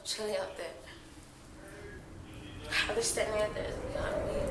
chilling out there. I've been standing out there behind me.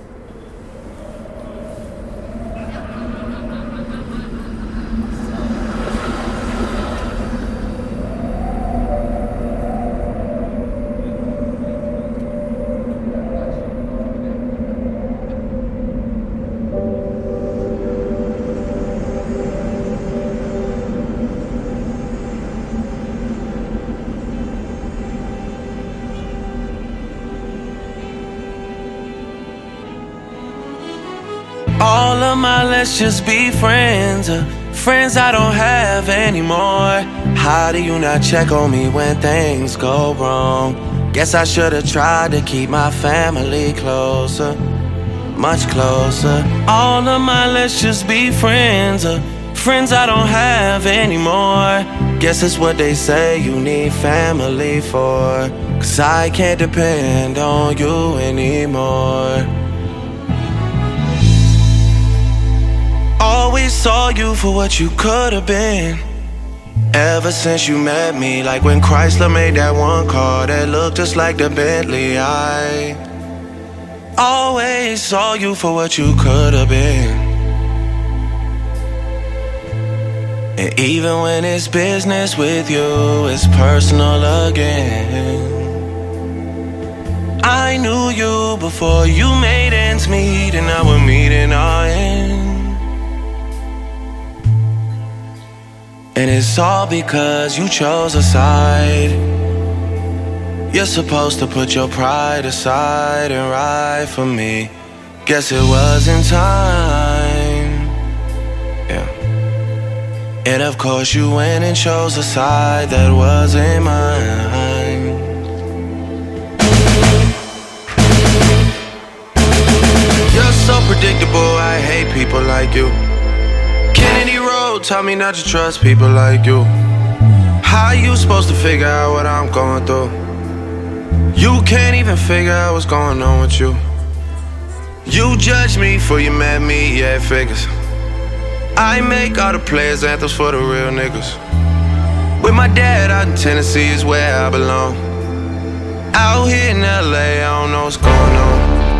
All of my let's just be friends, friends I don't have anymore. How do you not check on me when things go wrong? Guess I should've tried to keep my family closer, much closer. All of my let's just be friends, friends I don't have anymore. Guess it's what they say you need family for, 'cause I can't depend on you anymore. Always saw you for what you could've been. Ever since you met me, like when Chrysler made that one car that looked just like the Bentley. I always saw you for what you could've been. And even when it's business with you, it's personal again. I knew you before you made ends meet, and now we're meeting our end. And it's all because you chose a side. You're supposed to put your pride aside and ride for me. Guess it wasn't time. Yeah. And of course you went and chose a side that wasn't mine. You're so predictable, I hate people like you. Kennedy Road taught me not to trust people like you. How you supposed to figure out what I'm going through? You can't even figure out what's going on with you. You judged me before you met me, yeah, it figures. I make all the players' anthems for the real niggas. With my dad out in Tennessee is where I belong. Out here in LA, I don't know what's going on.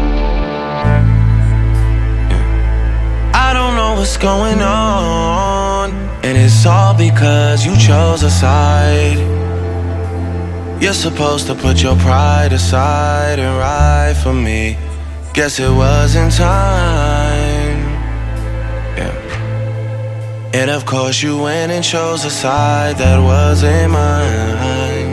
I don't know what's going on, and it's all because you chose a side. You're supposed to put your pride aside and ride for me. Guess it wasn't time. Yeah. And of course you went and chose a side that wasn't mine.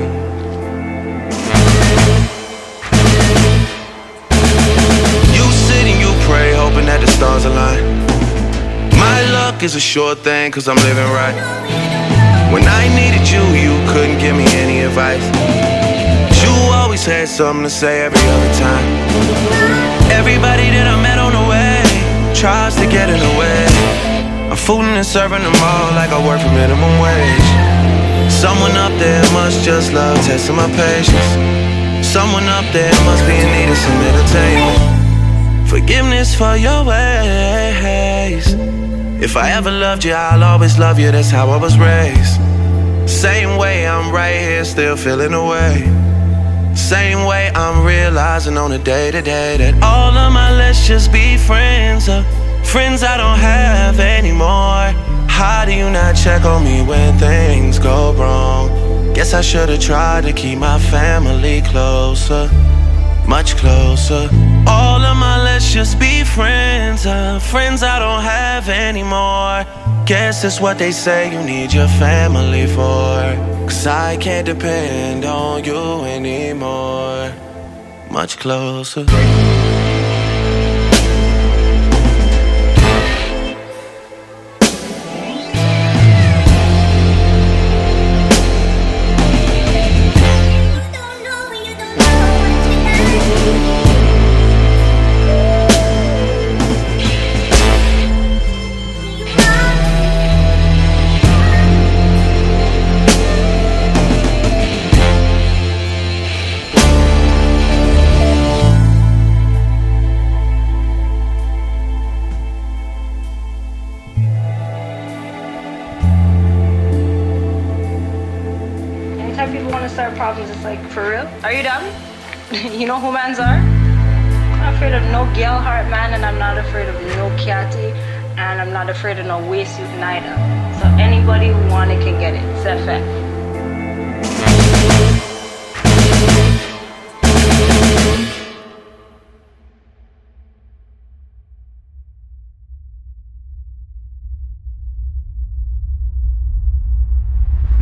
You sit and you pray, hoping that the stars align. My luck is a sure thing, 'cause I'm living right. When I needed you, you couldn't give me any advice. You always had something to say every other time. Everybody that I met on the way tries to get in the way. I'm fooling and serving them all like I work for minimum wage. Someone up there must just love testing my patience. Someone up there must be in need of some entertainment. Forgiveness for your ways. If I ever loved you, I'll always love you, that's how I was raised. Same way I'm right here still feeling away. Same way I'm realizing on a day-to-day that all of my let's just be friends, friends I don't have anymore. How do you not check on me when things go wrong? Guess I should've tried to keep my family closer, much closer. All of my let's just be friends, friends I don't have anymore. Guess it's what they say you need your family for, 'cause I can't depend on you anymore. Much closer. anytime people want to start problems, it's like, for real? Are you dumb? You know who mans are? I'm not afraid of no girl heart man, and I'm not afraid of no catty, and I'm not afraid of no waist suit neither. So anybody who want it can get it. It's FX.